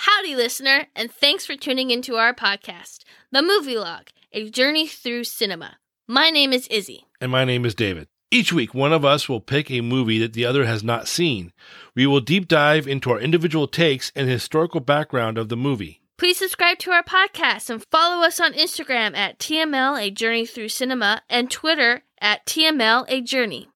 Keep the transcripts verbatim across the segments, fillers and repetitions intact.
Howdy, listener, and thanks for tuning into our podcast, The Movie Log, a journey through cinema. My name is Izzy. And my name is David. Each week, one of us will pick a movie that the other has not seen. We will deep dive into our individual takes and historical background of the movie. Please subscribe to our podcast and follow us on Instagram at T M L A Journey Through Cinema and Twitter at T M L A Journey.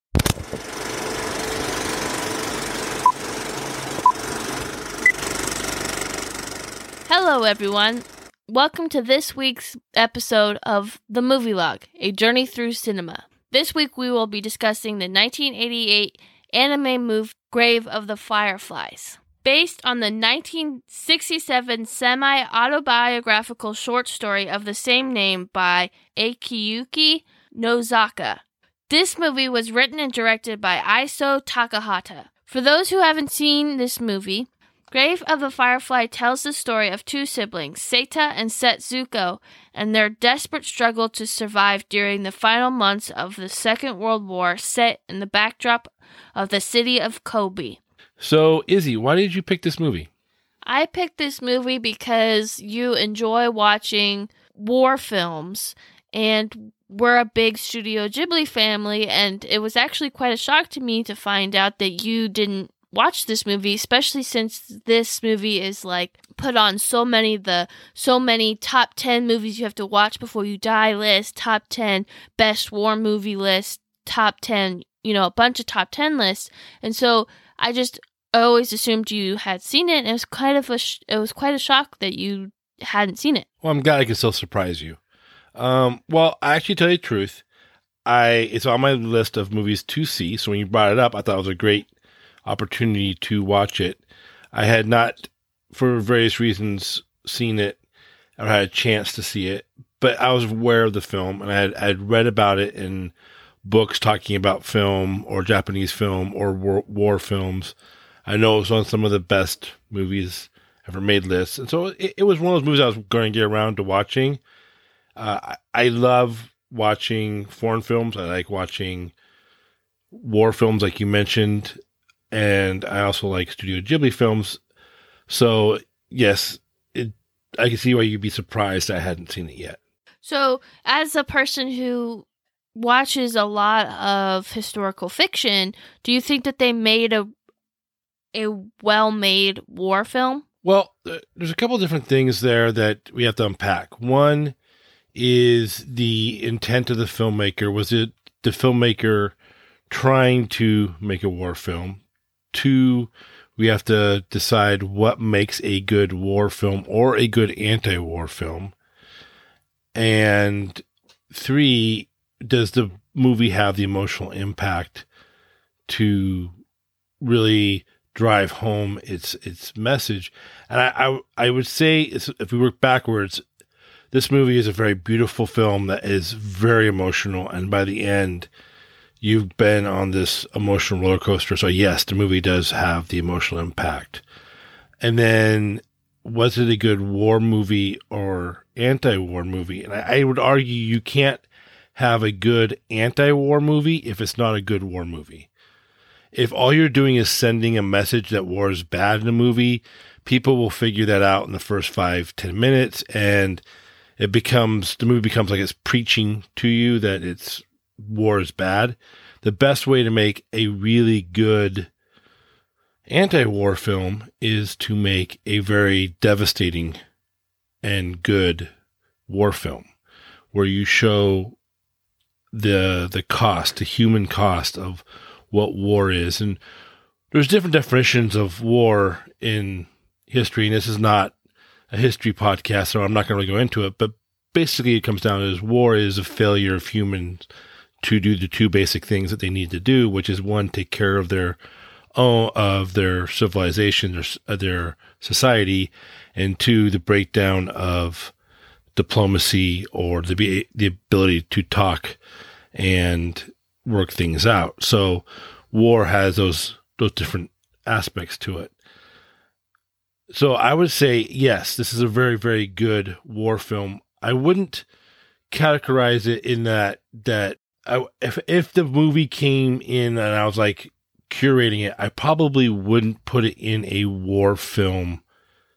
Hello, everyone. Welcome to this week's episode of The Movie Log, a journey through cinema. This week, we will be discussing the nineteen eighty-eight anime movie Grave of the Fireflies. Based on the nineteen sixty-seven semi-autobiographical short story of the same name by Akiyuki Nozaka. This movie was written and directed by Isao Takahata. For those who haven't seen this movie, Grave of the Firefly tells the story of two siblings, Seita and Setsuko, and their desperate struggle to survive during the final months of the Second World War set in the backdrop of the city of Kobe. So, Izzy, why did you pick this movie? I picked this movie because you enjoy watching war films, and we're a big Studio Ghibli family, and it was actually quite a shock to me to find out that you didn't watch this movie, especially since this movie is like put on so many the so many top ten movies you have to watch before you die list, top ten best war movie list, top ten, you know, a bunch of top ten lists. And so I just I always assumed you had seen it, and it was kind of a sh- it was quite a shock that you hadn't seen it. Well, I'm glad I can still surprise you. Um, well, I actually tell you the truth, I it's on my list of movies to see. So when you brought it up, I thought it was a great opportunity to watch it. I had not, for various reasons, seen it or had a chance to see it, but I was aware of the film, and I had, I had read about it in books talking about film or Japanese film or war, war films. I know it was on some of the best movies ever made lists, and so it, it was one of those movies I was going to get around to watching. Uh, I, I love watching foreign films. I like watching war films, like you mentioned. And I also like Studio Ghibli films. So, yes, it, I can see why you'd be surprised I hadn't seen it yet. So, as a person who watches a lot of historical fiction, do you think that they made a a well-made war film? Well, there's a couple different things there that we have to unpack. One is the intent of the filmmaker. Was it the filmmaker trying to make a war film? Two, we have to decide what makes a good war film or a good anti-war film. And three, does the movie have the emotional impact to really drive home its its message? And I I, I would say, it's, if we work backwards, this movie is a very beautiful film that is very emotional, and by the end, you've been on this emotional roller coaster. So yes, the movie does have the emotional impact. And then, was it a good war movie or anti-war movie? And I, I would argue you can't have a good anti-war movie if it's not a good war movie. If all you're doing is sending a message that war is bad in a movie, people will figure that out in the first five, ten minutes, and it becomes, the movie becomes like it's preaching to you that it's war is bad. The best way to make a really good anti-war film is to make a very devastating and good war film where you show the the cost, the human cost of what war is. And there's different definitions of war in history, and this is not a history podcast, so I'm not going to really go into it, but basically it comes down to war is a failure of humans to do the two basic things that they need to do, which is one, take care of their own, of their civilization, their, their society, and two, the breakdown of diplomacy or the the ability to talk and work things out. So war has those those different aspects to it. So I would say, yes, this is a very, very good war film. I wouldn't categorize it in that that I, if if the movie came in and I was like curating it, I probably wouldn't put it in a war film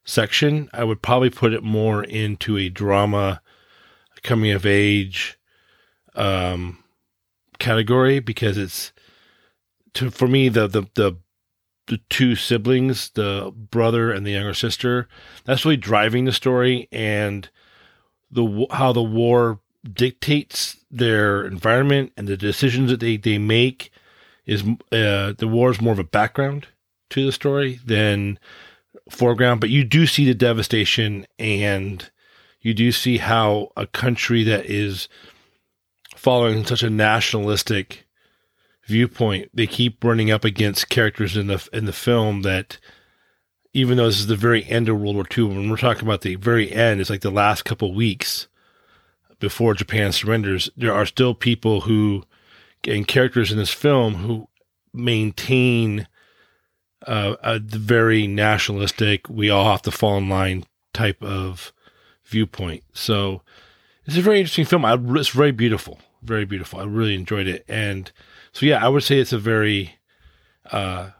section. I would probably put it more into a drama, coming of age um, category, because it's, to for me, the, the the the two siblings, the brother and the younger sister, that's really driving the story, and the how the war dictates their environment and the decisions that they, they make is uh, the war is more of a background to the story than foreground. But you do see the devastation, and you do see how a country that is following such a nationalistic viewpoint, they keep running up against characters in the in the film that, even though this is the very end of World War Two, when we're talking about the very end, it's like the last couple of weeks before Japan surrenders, there are still people who, and characters in this film, who maintain uh, a very nationalistic, we all have to fall in line type of viewpoint. So it's a very interesting film. I, it's very beautiful, very beautiful. I really enjoyed it. And so, yeah, I would say it's a very uh,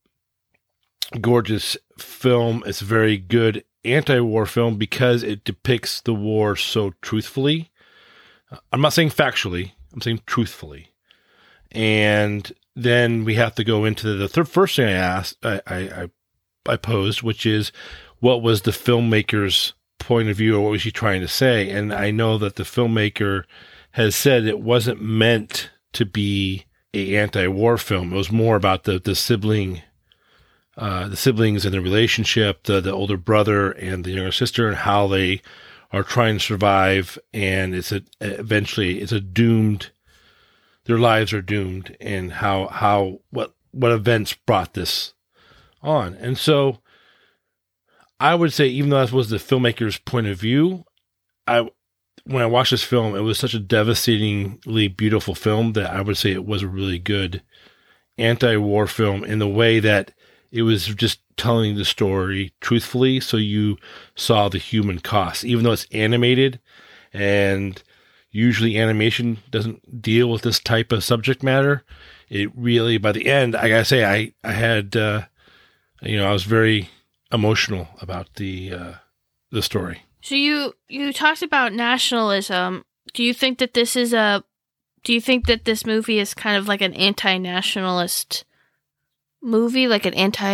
gorgeous film. It's a very good anti-war film because it depicts the war so truthfully. I'm not saying factually, I'm saying truthfully. And then we have to go into the third, first thing I asked, I, I, I posed, which is, what was the filmmaker's point of view, or what was he trying to say? And I know that the filmmaker has said it wasn't meant to be a anti-war film. It was more about the, the sibling, uh, the siblings and the relationship, the, the older brother and the younger sister, and how they are trying to survive. And it's a, eventually it's a doomed, their lives are doomed, and how, how, what, what events brought this on. And so I would say, even though that was the filmmaker's point of view, I, when I watched this film, it was such a devastatingly beautiful film that I would say it was a really good anti-war film, in the way that it was just telling the story truthfully. So you saw the human cost, even though it's animated, and usually animation doesn't deal with this type of subject matter. It really, by the end, I gotta say, I, I had, uh, you know, I was very emotional about the, uh, the story. So you, you talked about nationalism. Do you think that this is a, do you think that this movie is kind of like an anti-nationalist movie, like an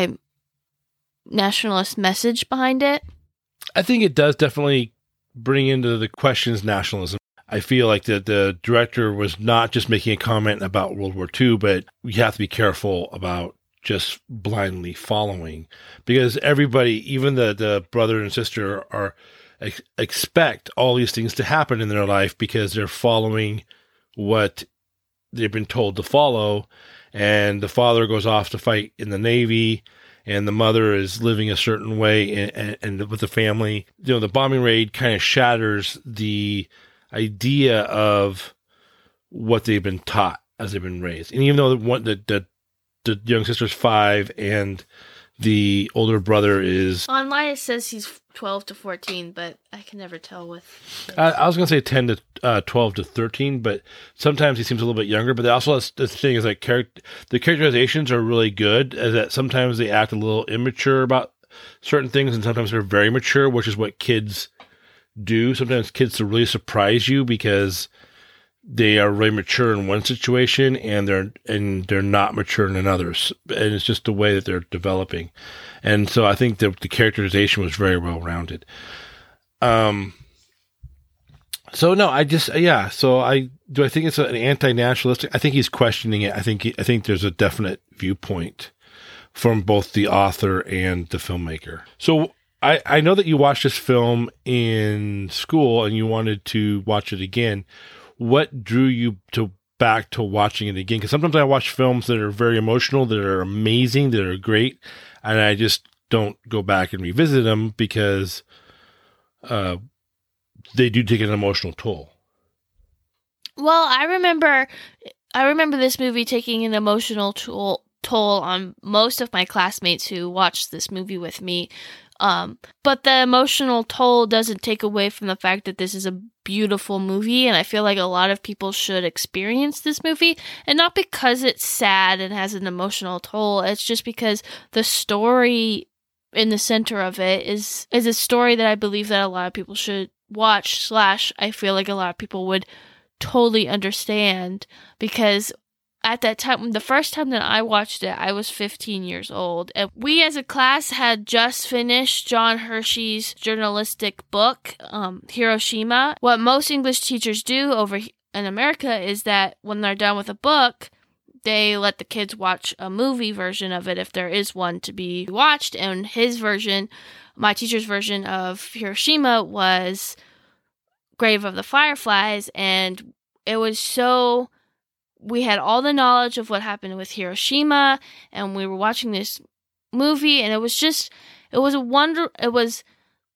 anti-nationalist message behind it? I think it does definitely bring into the questions nationalism. I feel like the, the director was not just making a comment about World War Two, but we have to be careful about just blindly following, because everybody, even the, the brother and sister, are ex- expect all these things to happen in their life because they're following what they've been told to follow. And the father goes off to fight in the Navy, and the mother is living a certain way, and, and, and with the family, you know, the bombing raid kind of shatters the idea of what they've been taught as they've been raised. And even though the one, the, the, the young sister's five and the older brother is, online it says he's twelve to fourteen, but I can never tell with. I, I was going to say ten to uh, twelve to thirteen, but sometimes he seems a little bit younger. But also, the thing is, like, character, the characterizations are really good, as that sometimes they act a little immature about certain things, and sometimes they're very mature, which is what kids do. Sometimes kids to really surprise you because they are really mature in one situation and they're and they're not mature in another's, and it's just the way that they're developing. And so I think that the characterization was very well rounded. Um. So no, I just yeah. So I do. I think it's an anti-nationalistic. I think he's questioning it. I think he, I think there's a definite viewpoint from both the author and the filmmaker. So I I know that you watched this film in school and you wanted to watch it again. What drew you to back to watching it again? Because sometimes I watch films that are very emotional, that are amazing, that are great, and I just don't go back and revisit them because uh, they do take an emotional toll. Well, I remember, I remember this movie taking an emotional toll toll on most of my classmates who watched this movie with me. Um, but the emotional toll doesn't take away from the fact that this is a beautiful movie, and I feel like a lot of people should experience this movie, and not because it's sad and has an emotional toll. It's just because the story in the center of it is is a story that I believe that a lot of people should watch, slash I feel like a lot of people would totally understand, because at that time, the first time that I watched it, I was fifteen years old. And we as a class had just finished John Hershey's journalistic book, um, Hiroshima. What most English teachers do over in America is that when they're done with a book, they let the kids watch a movie version of it if there is one to be watched. And his version, my teacher's version of Hiroshima, was Grave of the Fireflies. And it was so... we had all the knowledge of what happened with Hiroshima, and we were watching this movie, and it was just, it was a wonder, it was,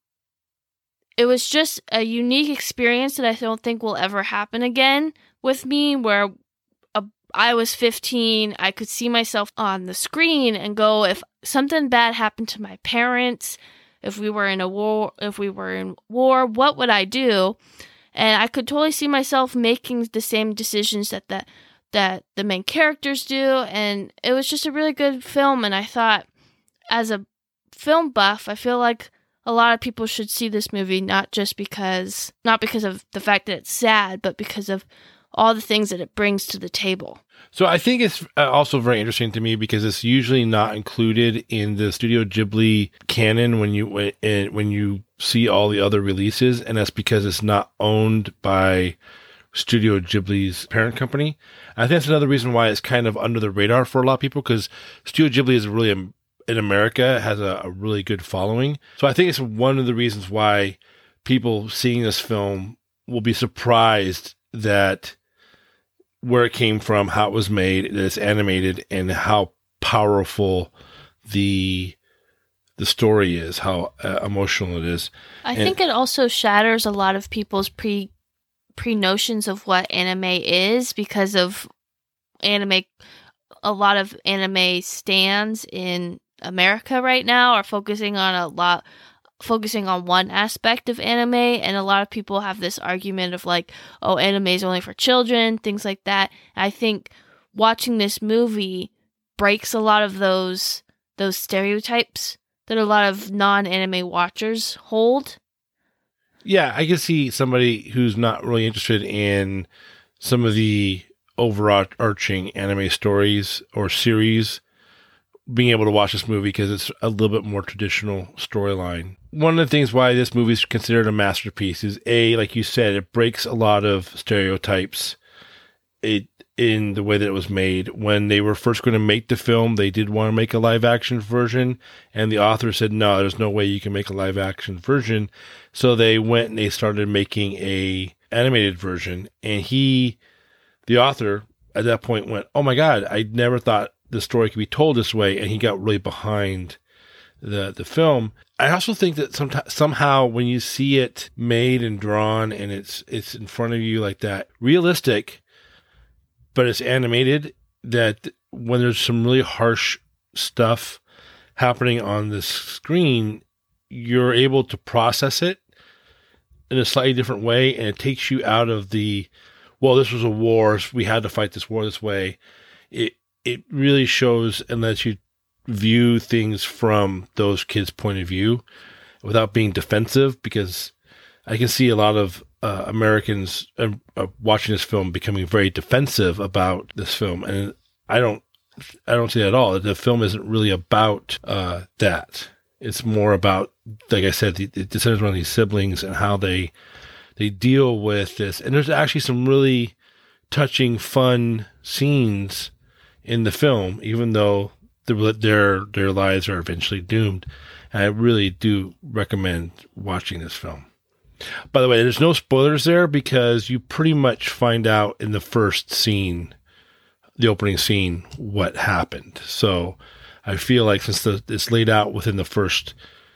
it was just a unique experience that I don't think will ever happen again with me, where a, I was fifteen, I could see myself on the screen and go, if something bad happened to my parents, if we were in a war, if we were in war, what would I do? And I could totally see myself making the same decisions that the that the main characters do, and it was just a really good film. And I thought, as a film buff, I feel like a lot of people should see this movie, not just because, not because of the fact that it's sad, but because of all the things that it brings to the table. So I think it's also very interesting to me because it's usually not included in the Studio Ghibli canon when you when, when you see all the other releases, and that's because it's not owned by Studio Ghibli's parent company. I think that's another reason why it's kind of under the radar for a lot of people, because Studio Ghibli is really, a, in America, has a, a really good following. So I think it's one of the reasons why people seeing this film will be surprised that where it came from, how it was made, that it's animated, and how powerful the the story is, how uh, emotional it is. I and, think it also shatters a lot of people's pre pre-notions of what anime is, because of anime. A lot of anime stans in America right now are focusing on a lot focusing on one aspect of anime, and a lot of people have this argument of like, oh, anime is only for children, things like that. And I think watching this movie breaks a lot of those those stereotypes that a lot of non-anime watchers hold. Yeah, I can see somebody who's not really interested in some of the overarching anime stories or series being able to watch this movie because it's a little bit more traditional storyline. One of the things why this movie is considered a masterpiece is, A, like you said, it breaks a lot of stereotypes it in the way that it was made. When they were first going to make the film, they did want to make a live-action version, and the author said, no, there's no way you can make a live-action version. So they went and they started making a animated version, and he, the author, at that point went, oh my God, I never thought the story could be told this way, and he got really behind the the film. I also think that sometimes, somehow when you see it made and drawn and it's it's in front of you like that, realistic, but it's animated, that when there's some really harsh stuff happening on the screen, you're able to process it in a slightly different way, and it takes you out of the, well, this was a war, so we had to fight this war this way. It it really shows and lets you view things from those kids' point of view without being defensive, because I can see a lot of uh, Americans uh, uh, watching this film becoming very defensive about this film, and I don't, I don't see that at all. The film isn't really about uh, that. It's more about, like I said, the, it centers around these siblings and how they they deal with this. And there's actually some really touching, fun scenes in the film, even though the, their their lives are eventually doomed. And I really do recommend watching this film. By the way, there's no spoilers there because you pretty much find out in the first scene, the opening scene, what happened. So I feel like since the, it's laid out within the first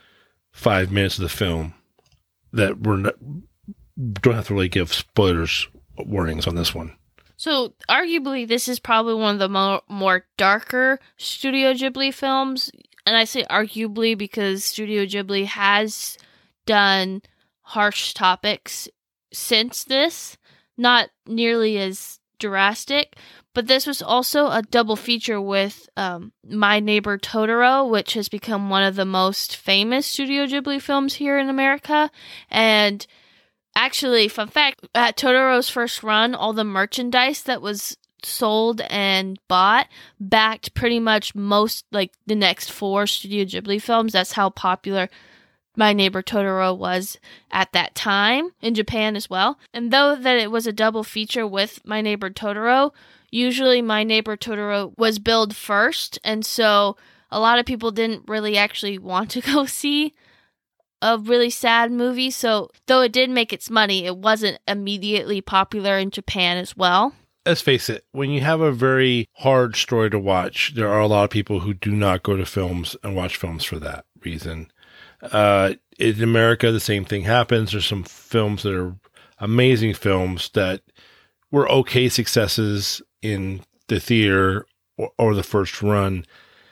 five minutes of the film, that we're not, don't have to really give spoilers warnings on this one. So arguably, this is probably one of the more, more darker Studio Ghibli films. And I say arguably because Studio Ghibli has done harsh topics since this, not nearly as drastic, But this was also a double feature with um, My Neighbor Totoro, which has become one of the most famous Studio Ghibli films here in America. And actually, fun fact, at Totoro's first run, all the merchandise that was sold and bought backed pretty much most, like, the next four Studio Ghibli films. That's how popular My Neighbor Totoro was at that time in Japan as well. And though that it was a double feature with My Neighbor Totoro, usually My Neighbor Totoro was billed first, and so a lot of people didn't really actually want to go see a really sad movie. So though it did make its money, it wasn't immediately popular in Japan as well. Let's face it, when you have a very hard story to watch, there are a lot of people who do not go to films and watch films for that reason. Uh, in America, the same thing happens. There's some films that are amazing films that were okay successes in the theater or, or the first run,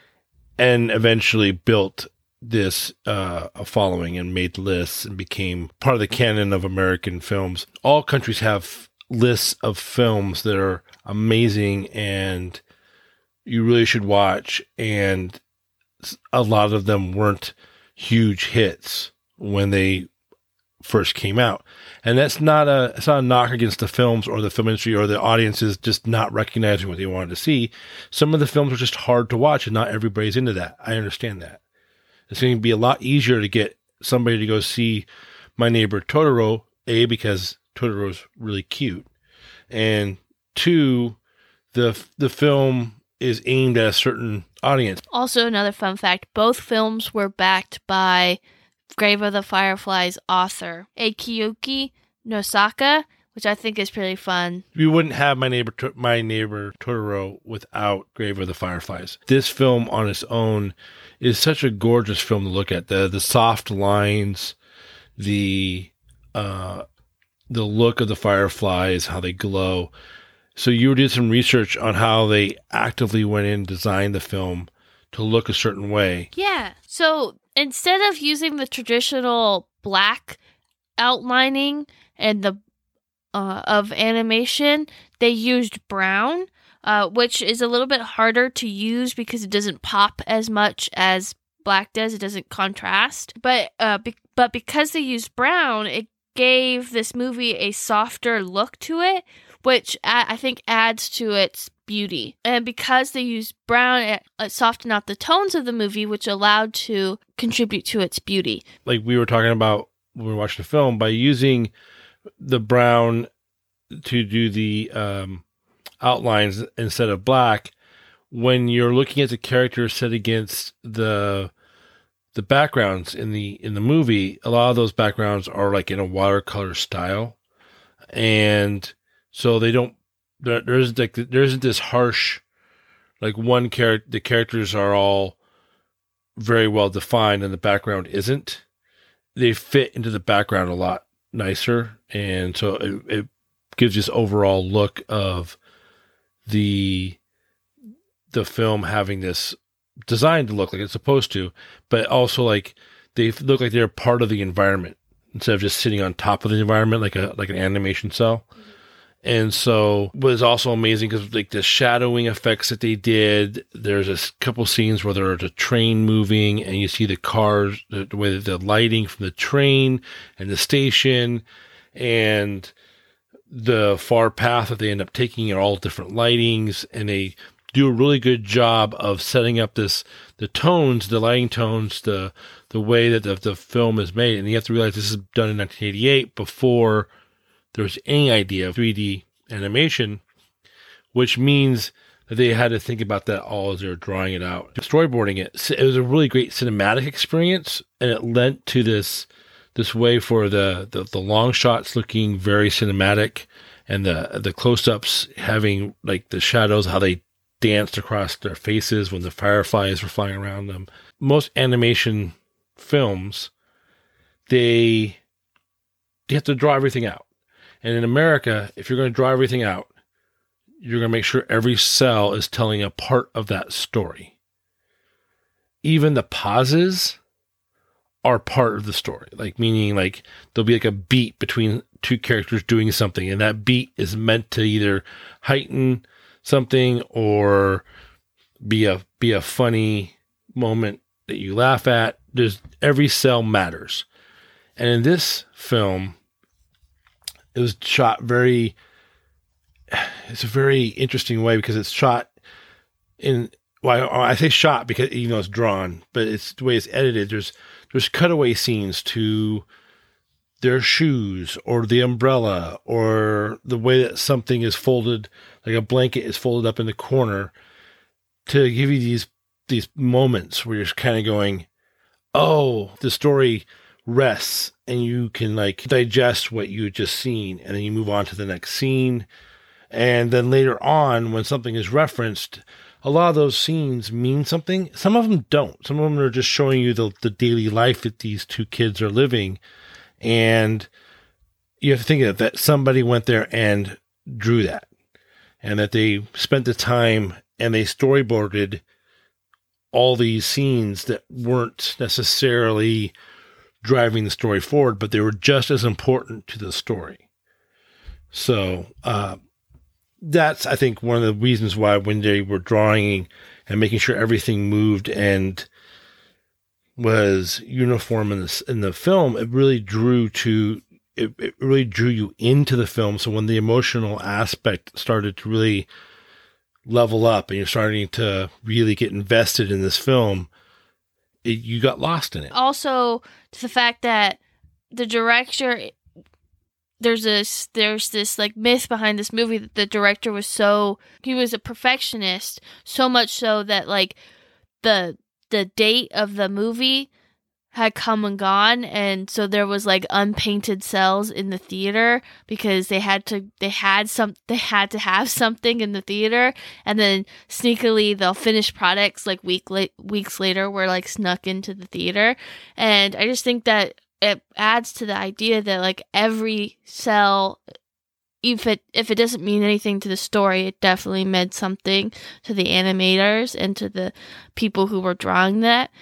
and eventually built this uh, a following and made lists and became part of the canon of American films. All countries have lists of films that are amazing and you really should watch, and a lot of them weren't huge hits when they first came out. And that's not a it's not a knock against the films or the film industry or the audiences just not recognizing what they wanted to see. Some of the films are just hard to watch and not everybody's into that. I understand that. It's going to be a lot easier to get somebody to go see My Neighbor Totoro, A, because Totoro's really cute, and two, the the film is aimed at a certain audience. Also, another fun fact, both films were backed by Grave of the Fireflies author Akiyuki Nosaka, which I think is pretty fun. We wouldn't have My Neighbor My Neighbor Totoro without Grave of the Fireflies. This film on its own is such a gorgeous film to look at. The the soft lines, the uh, the look of the fireflies, how they glow. So you did some research on how they actively went in and designed the film to look a certain way. Yeah. So instead of using the traditional black outlining and the uh, of animation, they used brown, uh, which is a little bit harder to use because it doesn't pop as much as black does. It doesn't contrast. But uh, be- but because they used brown, it gave this movie a softer look to it, which I think adds to its beauty. And because they used brown, it, it softened out the tones of the movie, which allowed to contribute to its beauty. Like we were talking about when we were watching the film, by using the brown to do the um, outlines instead of black, when you're looking at the characters set against the the backgrounds in the in the movie, a lot of those backgrounds are like in a watercolor style, and so they don't. There, there isn't like there isn't this harsh, like one character. The characters are all very well defined, and the background isn't. They fit into the background a lot nicer, and so it, it gives this overall look of the the film having this design to look like it's supposed to, but also like they look like they're part of the environment instead of just sitting on top of the environment like a like an animation cell. Mm-hmm. And so it was also amazing because like the shadowing effects that they did, there's a couple scenes where there's a train moving and you see the cars, the, the way that the lighting from the train and the station and the far path that they end up taking are all different lightings, and they do a really good job of setting up this, the tones, the lighting tones, the the way that the, the film is made. And you have to realize this is done in nineteen eighty-eight before there was any idea of three D animation, which means that they had to think about that all as they were drawing it out. Storyboarding it, it was a really great cinematic experience, and it lent to this this way for the, the, the long shots looking very cinematic, and the the close-ups having like the shadows, how they danced across their faces when the fireflies were flying around them. Most animation films, they, they have to draw everything out. And in America, if you're going to draw everything out, you're going to make sure every cell is telling a part of that story. Even the pauses are part of the story. Like, meaning like there'll be like a beat between two characters doing something, and that beat is meant to either heighten something or be a be a funny moment that you laugh at. There's every cell matters. And in this film, it was shot very, it's a very interesting way because it's shot in, well, I say shot because, you know, it's drawn, but it's the way it's edited. There's, there's cutaway scenes to their shoes or the umbrella or the way that something is folded, like a blanket is folded up in the corner, to give you these, these moments where you're kind of going, oh, the story rests and you can like digest what you had just seen, and then you move on to the next scene. And then later on, when something is referenced, a lot of those scenes mean something. Some of them don't. Some of them are just showing you the, the daily life that these two kids are living. And you have to think of that somebody went there and drew that, and that they spent the time and they storyboarded all these scenes that weren't necessarily driving the story forward, but they were just as important to the story. So uh, that's, I think, one of the reasons why when they were drawing and making sure everything moved and was uniform in the, in the film, it really drew to, it, it really drew you into the film. So when the emotional aspect started to really level up and you're starting to really get invested in this film, it, you got lost in it. Also, to the fact that the director, there's this, there's this like myth behind this movie that the director was so, he was a perfectionist, so much so that like the the date of the movie had come and gone, and so there was like unpainted cells in the theater because they had to they had some they had to have something in the theater, and then sneakily the finished products like week la- weeks later were like snuck into the theater. And I just think that it adds to the idea that like every cell, if it if it doesn't mean anything to the story, it definitely meant something to the animators and to the people who were drawing that.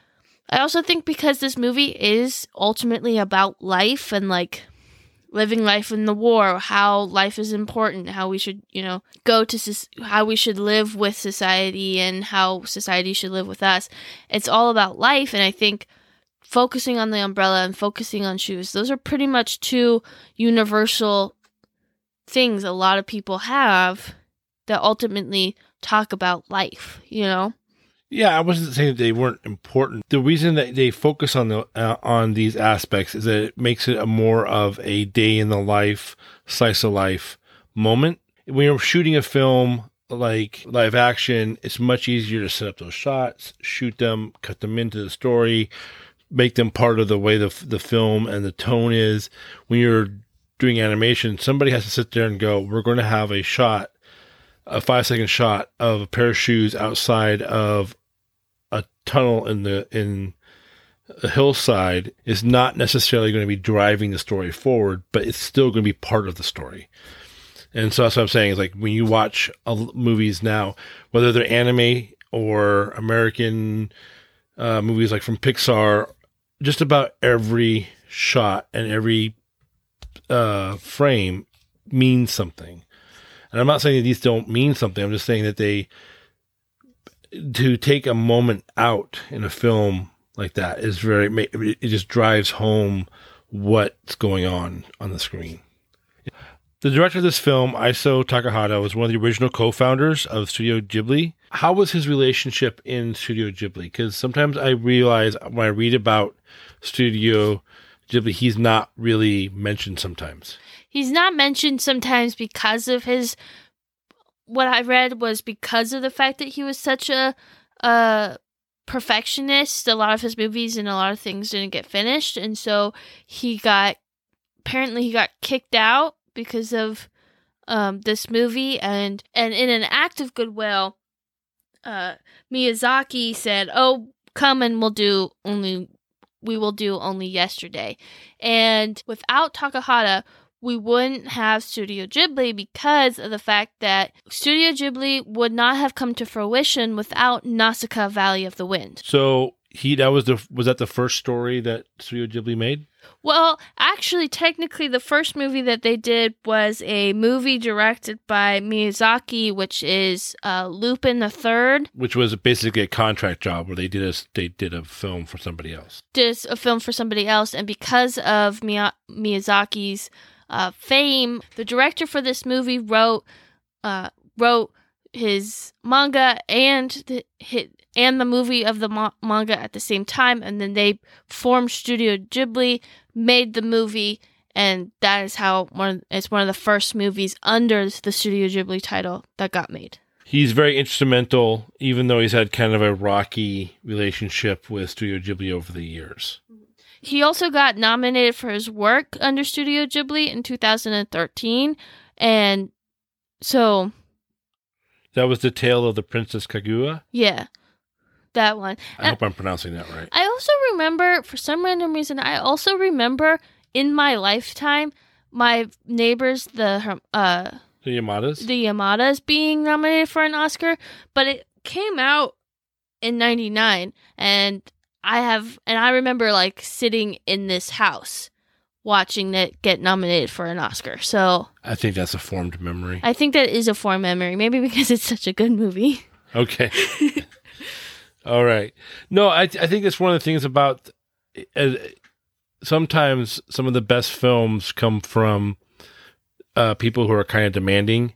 I also think because this movie is ultimately about life and like living life in the war, how life is important, how we should, you know, go to, how we should live with society and how society should live with us. It's all about life. And I think focusing on the umbrella and focusing on shoes, those are pretty much two universal things a lot of people have that ultimately talk about life, you know? Yeah, I wasn't saying that they weren't important. The reason that they focus on the uh, on these aspects is that it makes it a more of a day in the life, slice of life moment. When you're shooting a film like live action, it's much easier to set up those shots, shoot them, cut them into the story, make them part of the way the the film and the tone is. When you're doing animation, somebody has to sit there and go, we're going to have a shot, a five second shot of a pair of shoes outside of a tunnel in the, in a hillside is not necessarily going to be driving the story forward, but it's still going to be part of the story. And so that's what I'm saying is like when you watch uh, movies now, whether they're anime or American uh, movies like from Pixar, just about every shot and every uh, frame means something. And I'm not saying that these don't mean something. I'm just saying that they, to take a moment out in a film like that is very, it just drives home what's going on on the screen. The director of this film, Isao Takahata, was one of the original co-founders of Studio Ghibli. How was his relationship in Studio Ghibli? Because sometimes I realize when I read about Studio Ghibli, he's not really mentioned sometimes. He's not mentioned sometimes because of his, what I read was because of the fact that he was such a, a perfectionist. A lot of his movies and a lot of things didn't get finished. And so he got, apparently he got kicked out because of um, this movie. And, and in an act of goodwill, uh, Miyazaki said, oh, come and we'll do only, we will do only Yesterday. And without Takahata, we wouldn't have Studio Ghibli because of the fact that Studio Ghibli would not have come to fruition without Nausicaa Valley of the Wind. So he that was the was that the first story that Studio Ghibli made? Well, actually, technically, the first movie that they did was a movie directed by Miyazaki, which is uh, Lupin the Third. Which was basically a contract job where they did a they did a film for somebody else. Did a film for somebody else, and because of Miya- Miyazaki's uh, fame, the director for this movie wrote uh, wrote his manga and the hit. and the movie of the ma- manga at the same time, and then they formed Studio Ghibli, made the movie, and that is how one it's one of the first movies under the Studio Ghibli title that got made. He's very instrumental, even though he's had kind of a rocky relationship with Studio Ghibli over the years. He also got nominated for his work under Studio Ghibli in two thousand thirteen, and so... That was The Tale of the Princess Kaguya? Yeah. That one. I and hope I'm pronouncing that right. I also remember, for some random reason, I also remember in my lifetime, my neighbors, the uh, The Yamadas? the Yamadas, being nominated for an Oscar, but it came out in ninety-nine, and I have, and I remember like sitting in this house watching it get nominated for an Oscar. So I think that's a formed memory. I think that is a fond memory, maybe because it's such a good movie. Okay. All right. No, I I think that's one of the things about uh, sometimes some of the best films come from uh, people who are kind of demanding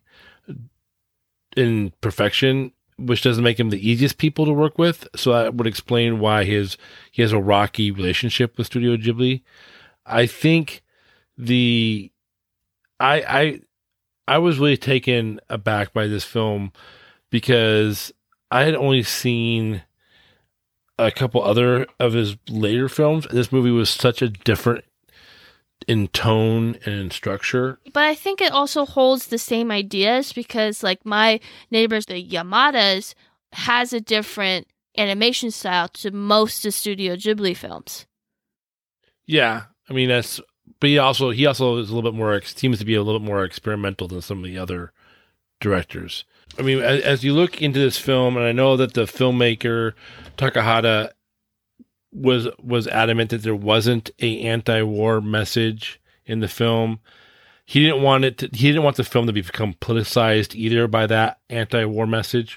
in perfection, which doesn't make him the easiest people to work with. So that would explain why his he has a rocky relationship with Studio Ghibli. I think the I I I was really taken aback by this film because I had only seen a couple other of his later films. This movie was such a different in tone and in structure. But I think it also holds the same ideas because, like, my neighbors, the Yamadas, has a different animation style to most of Studio Ghibli films. Yeah, I mean that's. But he also he also is a little bit more seems to be a little bit more experimental than some of the other directors. I mean, as, as you look into this film, and I know that the filmmaker Takahata was was adamant that there wasn't a anti-war message in the film. He didn't want it. To, he didn't want the film to become politicized either by that anti-war message,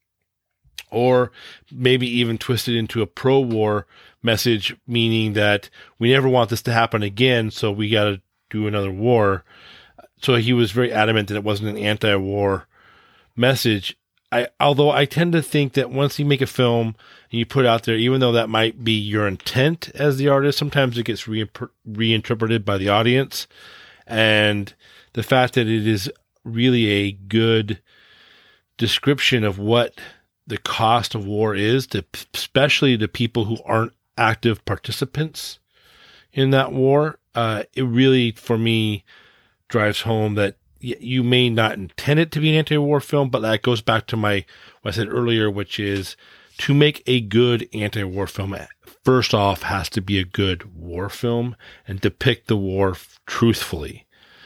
or maybe even twisted into a pro-war message, meaning that we never want this to happen again, so we got to do another war. So he was very adamant that it wasn't an anti-war message. I, although I tend to think that once you make a film and you put it out there, even though that might be your intent as the artist, sometimes it gets re- reinterpreted by the audience. And the fact that it is really a good description of what the cost of war is, to, especially to people who aren't active participants in that war, uh, it really, for me, drives home that you may not intend it to be an anti-war film, but that goes back to my what I said earlier, which is to make a good anti-war film, first off, has to be a good war film and depict the war truthfully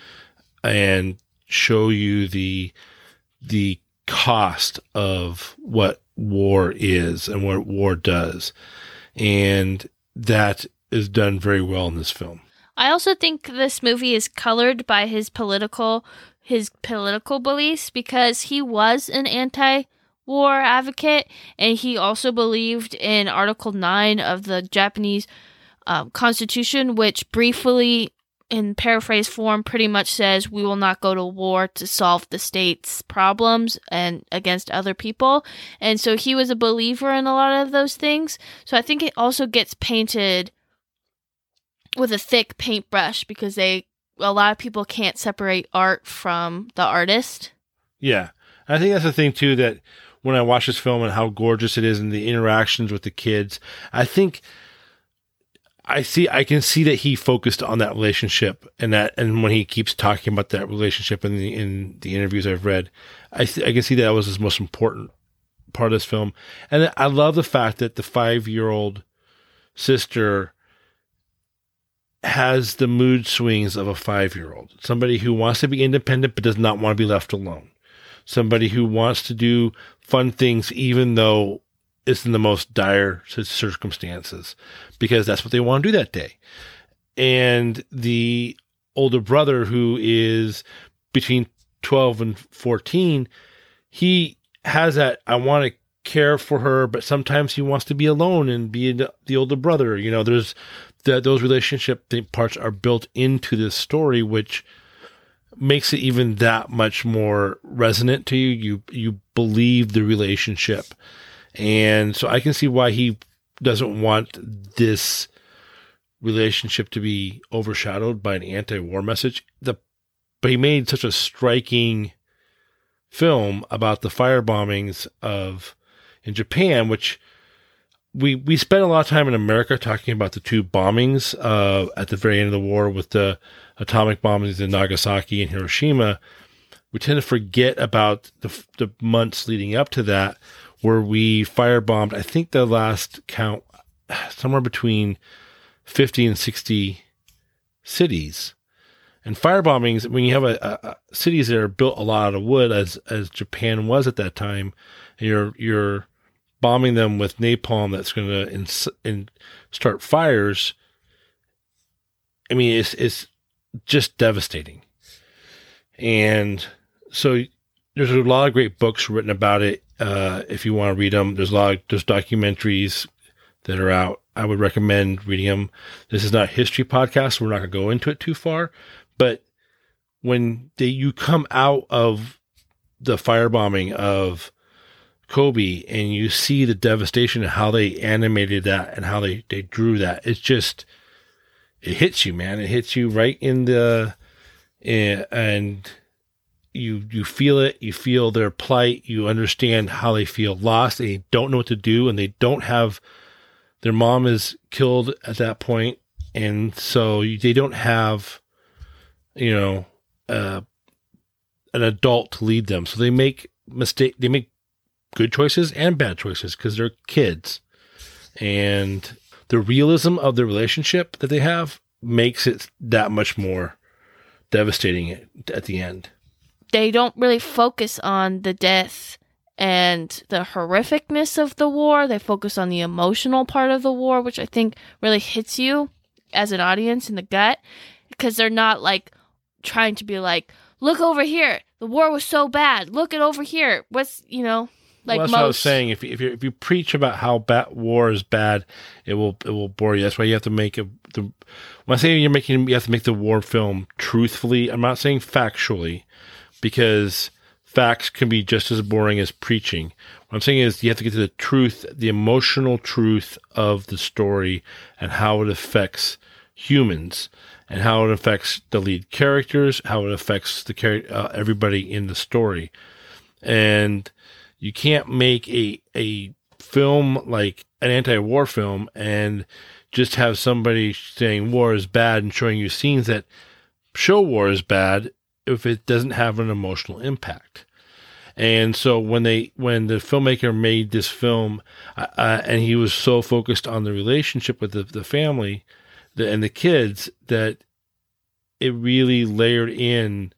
and show you the the cost of what war is and what war does. And that is done very well in this film. I also think this movie is colored by his political his political beliefs because he was an anti-war advocate, and he also believed in Article nine of the Japanese um, Constitution, which briefly, in paraphrase form, pretty much says we will not go to war to solve the state's problems and against other people. And so he was a believer in a lot of those things. So I think it also gets painted with a thick paintbrush because they a lot of people can't separate art from the artist. Yeah. I think that's the thing too, that when I watch this film and how gorgeous it is and the interactions with the kids, I think I see I can see that he focused on that relationship, and that and when he keeps talking about that relationship in the in the interviews I've read, I th- I can see that was his most important part of this film. And I love the fact that the five-year-old sister has the mood swings of a five-year-old. Somebody who wants to be independent but does not want to be left alone. Somebody who wants to do fun things even though is in the most dire circumstances because that's what they want to do that day. And the older brother, who is between twelve and fourteen, he has that, I want to care for her, but sometimes he wants to be alone and be the older brother. You know, there's that those relationship parts are built into this story, which makes it even that much more resonant to you. You, you believe the relationship. And so I can see why he doesn't want this relationship to be overshadowed by an anti-war message. The, but he made such a striking film about the fire bombings of in Japan, which we we spent a lot of time in America talking about the two bombings uh, at the very end of the war with the atomic bombings in Nagasaki and Hiroshima. We tend to forget about the, the months leading up to that, where we firebombed, I think the last count, somewhere between fifty and sixty cities. And firebombings, when you have a, a, a cities that are built a lot out of wood, as as Japan was at that time, and you're you're bombing them with napalm that's going to ins- in, start fires. I mean, it's it's just devastating. And so there's a lot of great books written about it. Uh, if you want to read them, there's a lot of, there's documentaries that are out. I would recommend reading them. This is not a history podcast, so we're not going to go into it too far. But when they, you come out of the firebombing of Kobe and you see the devastation and how they animated that and how they, they drew that, it's just, it hits you, man. It hits you right in the, in, and you, you feel it, you feel their plight, you understand how they feel lost, and they don't know what to do, and they don't have, their mom is killed at that point, and so they don't have, you know, uh, an adult to lead them. So they make mistake, they make good choices and bad choices because they're kids. And the realism of the relationship that they have makes it that much more devastating at the end. They don't really focus on the death and the horrificness of the war. They focus on the emotional part of the war, which I think really hits you as an audience in the gut, because they're not like trying to be like, look over here, the war was so bad, look at over here, what's, you know, like well, that's most. what I was saying. If you, if you if you preach about how bad war is bad, it will it will bore you. That's why you have to make a. The, when I say you're making, you have to make the war film truthfully. I'm not saying factually, because facts can be just as boring as preaching. What I'm saying is you have to get to the truth, the emotional truth of the story and how it affects humans and how it affects the lead characters, how it affects the char- uh, everybody in the story. And you can't make a a film like an anti-war film and just have somebody saying war is bad and showing you scenes that show war is bad if it doesn't have an emotional impact. And so when they, when the filmmaker made this film, uh, and he was so focused on the relationship with the, the family the, and the kids, that it really layered in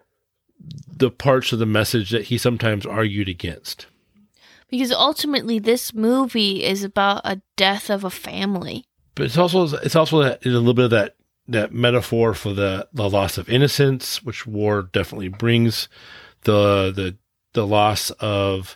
the parts of the message that he sometimes argued against. Because ultimately this movie is about a death of a family. But it's also, it's also that, a little bit of that, that metaphor for the, the loss of innocence, which war definitely brings. The, the, the loss of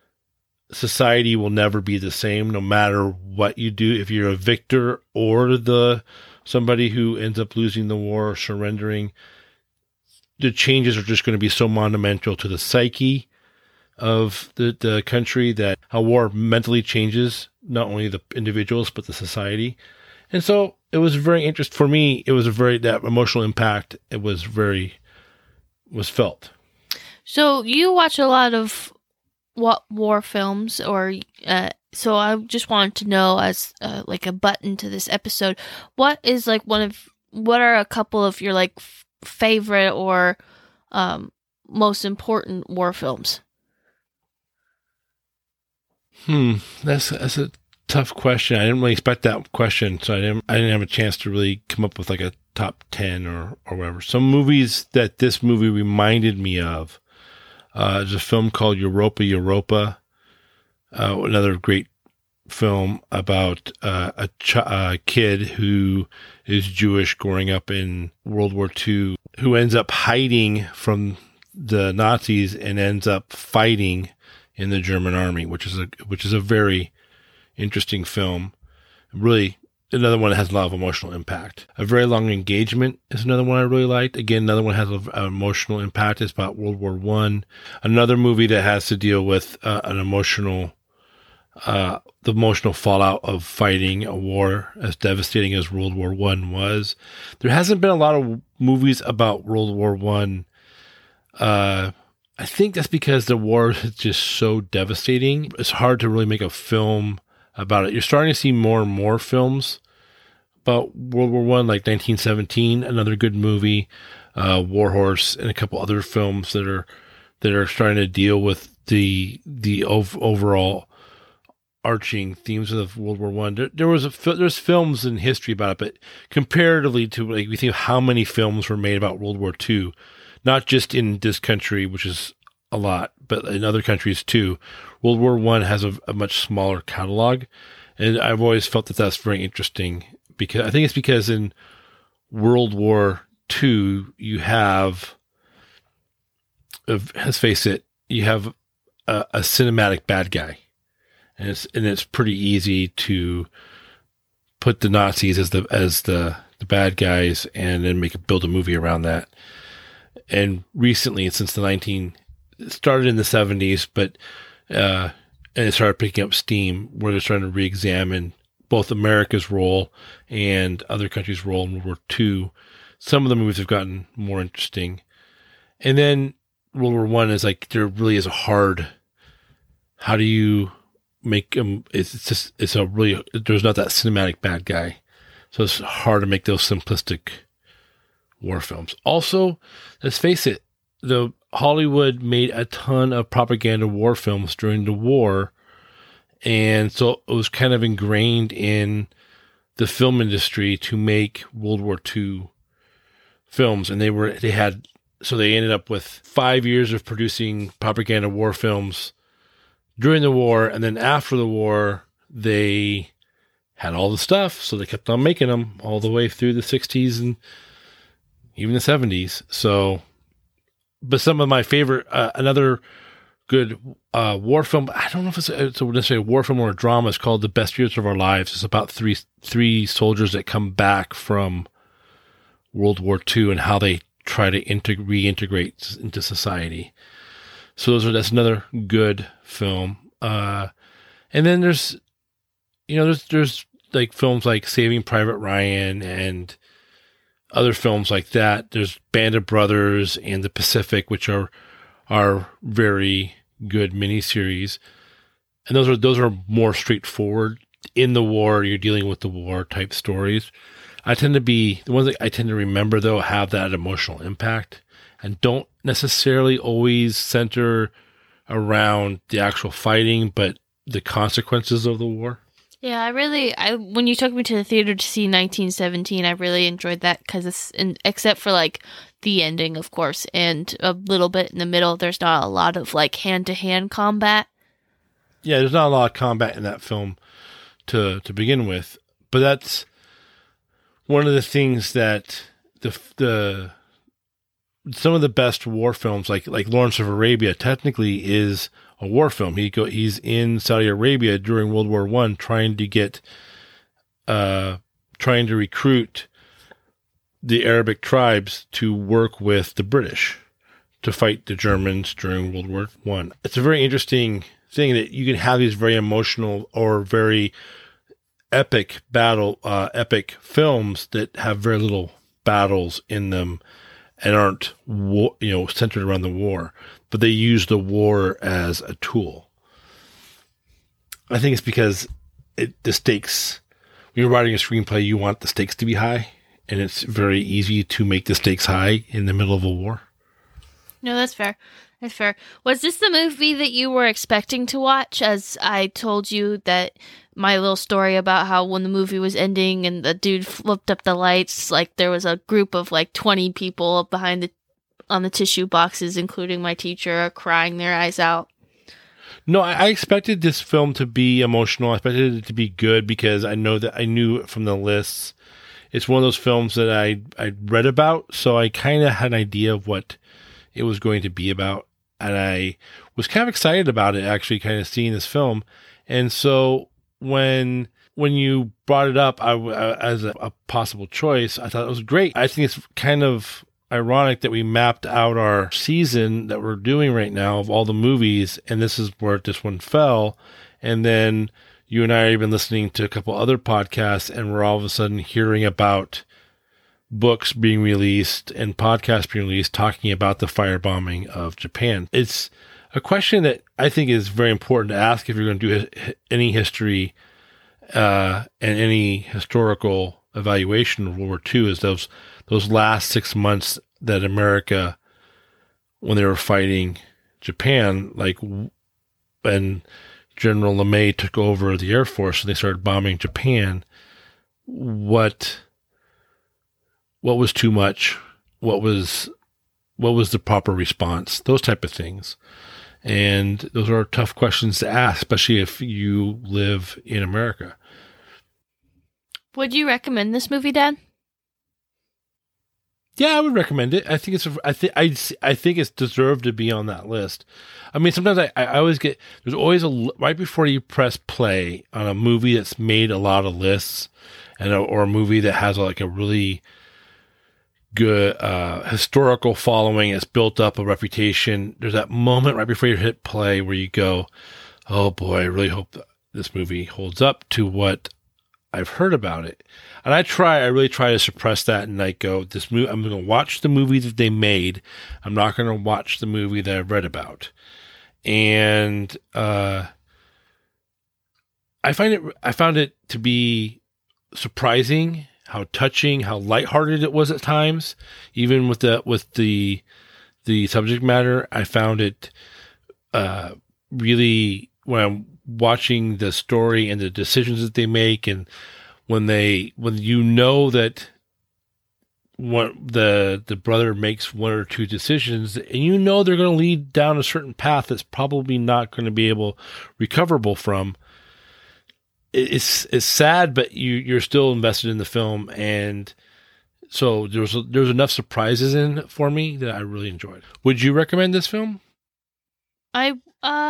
society will never be the same, no matter what you do. If you're a victor or the, somebody who ends up losing the war or surrendering, the changes are just going to be so monumental to the psyche of the, the country, that how war mentally changes not only the individuals, but the society. And so it was very interesting for me. It was a very, that emotional impact, it was very, was felt. So you watch a lot of what war films, or uh, so I just wanted to know, as uh, like a button to this episode, what is like one of, what are a couple of your like f- favorite or um, most important war films? Hmm, that's that's a tough question. I didn't really expect that question, so I didn't I didn't have a chance to really come up with like a top ten or or whatever. Some movies that this movie reminded me of. Uh, there's a film called Europa, Europa, uh, another great film about uh, a, ch- a kid who is Jewish growing up in World War Two, who ends up hiding from the Nazis and ends up fighting in the German army, which is a which is a very interesting film. Really, another one that has a lot of emotional impact. A Very Long Engagement is another one I really liked. Again, another one has an emotional impact. It's about World War One. Another movie that has to deal with uh, an emotional, uh, the emotional fallout of fighting a war as devastating as World War One was. There hasn't been a lot of movies about World War One. Uh, I think that's because the war is just so devastating. It's hard to really make a film about it. You're starting to see more and more films about World War One, like nineteen seventeen, another good movie, uh, War Horse, and a couple other films that are that are starting to deal with the the ov- overall arching themes of World War One. There, there was a there's films in history about it, but comparatively to like we think of how many films were made about World War Two, not just in this country, which is a lot, but in other countries too. World War One has a, a much smaller catalog, and I've always felt that that's very interesting because I think it's because in World War Two you have, let's face it, you have a, a cinematic bad guy, and it's and it's pretty easy to put the Nazis as the as the the bad guys and then make a, build a movie around that. And recently, since the nineteen It started in the seventies, but uh, and it started picking up steam where they're starting to re-examine both America's role and other countries' role in World War Two. Some of the movies have gotten more interesting. And then World War One is like, there really is a hard, how do you make them, it's, it's just, it's a really, there's not that cinematic bad guy. So it's hard to make those simplistic war films. Also, let's face it, the Hollywood made a ton of propaganda war films during the war, and so it was kind of ingrained in the film industry to make World War Two films, and they were they had so they ended up with five years of producing propaganda war films during the war, and then after the war they had all the stuff, so they kept on making them all the way through the sixties and even the seventies. So. But some of my favorite, uh, another good uh, war film, I don't know if it's, it's necessarily a war film or a drama, it's called The Best Years of Our Lives. It's about three three soldiers that come back from World War Two and how they try to integ- reintegrate into society. So those are that's another good film. Uh, and then there's, you know, there's there's like films like Saving Private Ryan and other films like that. There's Band of Brothers and The Pacific, which are are very good miniseries, and those are those are more straightforward. In the war, you're dealing with the war type stories. I tend to be the ones that I tend to remember though have that emotional impact and don't necessarily always center around the actual fighting, but the consequences of the war. Yeah, I really, I when you took me to the theater to see nineteen seventeen, I really enjoyed that because it's, in, except for like the ending, of course, and a little bit in the middle, there's not a lot of like hand-to-hand combat. Yeah, there's not a lot of combat in that film to to begin with, but that's one of the things that the the some of the best war films, like like Lawrence of Arabia, technically is a war film. He go he's in Saudi Arabia during World War One, trying to get, uh, trying to recruit the Arabic tribes to work with the British to fight the Germans during World War One. It's a very interesting thing that you can have these very emotional or very epic battle, uh, epic films that have very little battles in them and aren't, war, you know, centered around the war, but they use the war as a tool. I think it's because it, the stakes, when you're writing a screenplay, you want the stakes to be high, and it's very easy to make the stakes high in the middle of a war. No, that's fair. That's fair. Was this the movie that you were expecting to watch? As I told you that my little story about how when the movie was ending and the dude flipped up the lights, like there was a group of like twenty people behind the on the tissue boxes, including my teacher, crying their eyes out. No, I, I expected this film to be emotional. I expected it to be good because I know that I knew from the lists. It's one of those films that I I read about, so I kind of had an idea of what it was going to be about, and I was kind of excited about it. Actually, kind of seeing this film, and so when when you brought it up I, uh, as a, a possible choice, I thought it was great. I think it's kind of ironic that we mapped out our season that we're doing right now of all the movies, and this is where this one fell. And then you and I have been listening to a couple other podcasts, and we're all of a sudden hearing about books being released and podcasts being released talking about the firebombing of Japan. It's a question that I think is very important to ask if you're going to do any history uh, and any historical evaluation of World War Two, is those those last six months that America, when they were fighting Japan, like when General LeMay took over the Air Force and they started bombing Japan, what what was too much? What was what was the proper response? Those type of things. And those are tough questions to ask, especially if you live in America. Would you recommend this movie, Dad? Yeah, I would recommend it. I think it's. I think I. I think it's deserved to be on that list. I mean, sometimes I. I always get. There's always a right before you press play on a movie that's made a lot of lists, and a, or a movie that has like a really good uh, historical following. It's built up a reputation. There's that moment right before you hit play where you go, "Oh boy, I really hope that this movie holds up to what I've heard about it." And I try, I really try to suppress that and like go, this movie, I'm going to watch the movie that they made. I'm not going to watch the movie that I've read about. And, uh, I find it, I found it to be surprising how touching, how lighthearted it was at times, even with the, with the, the subject matter. I found it, uh, really, when I'm watching the story and the decisions that they make, and when they, when you know that what the, the brother makes one or two decisions and you know they're going to lead down a certain path that's probably not going to be able recoverable from, it's, it's sad, but you, you're still invested in the film. And so there's, there's enough surprises in it for me that I really enjoyed. Would you recommend this film? I, uh,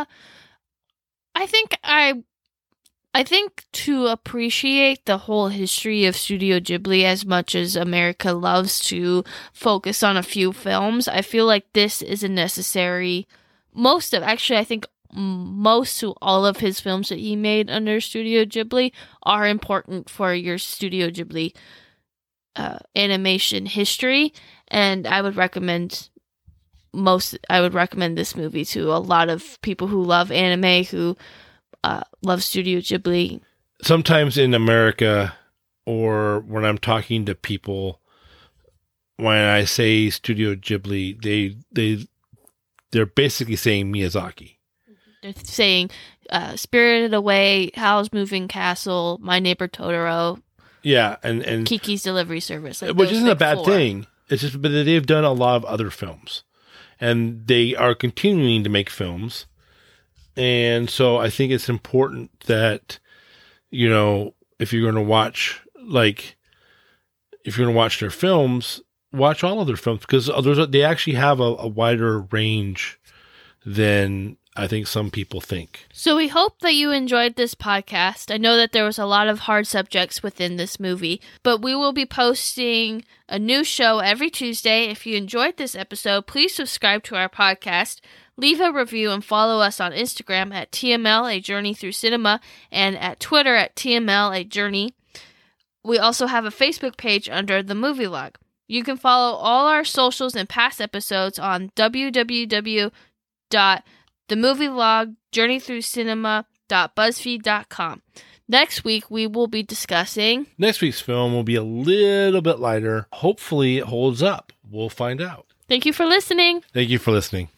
I think I I think to appreciate the whole history of Studio Ghibli as much as America loves to focus on a few films, I feel like this is a necessary, most of, actually I think most to all of his films that he made under Studio Ghibli are important for your Studio Ghibli uh, animation history, and I would recommend most, I would recommend this movie to a lot of people who love anime, who Uh, love Studio Ghibli. Sometimes in America, or when I'm talking to people, when I say Studio Ghibli, they they they're basically saying Miyazaki. They're saying uh, Spirited Away, Howl's Moving Castle, My Neighbor Totoro. Yeah, and and Kiki's Delivery Service, like which isn't a bad four. thing. It's just, but they've done a lot of other films, and they are continuing to make films. And so I think it's important that, you know, if you're going to watch, like, if you're going to watch their films, watch all of their films, because others, they actually have a, a wider range than I think some people think. So we hope that you enjoyed this podcast. I know that there was a lot of hard subjects within this movie, but we will be posting a new show every Tuesday. If you enjoyed this episode, please subscribe to our podcast. Leave a review and follow us on Instagram at T M L, A Journey Through Cinema, and at Twitter at T M L, A Journey. We also have a Facebook page under The Movie Log. You can follow all our socials and past episodes on w w w dot the movie log journey through cinema dot buzzfeed dot com. Next week, we will be discussing... Next week's film will be a little bit lighter. Hopefully, it holds up. We'll find out. Thank you for listening. Thank you for listening.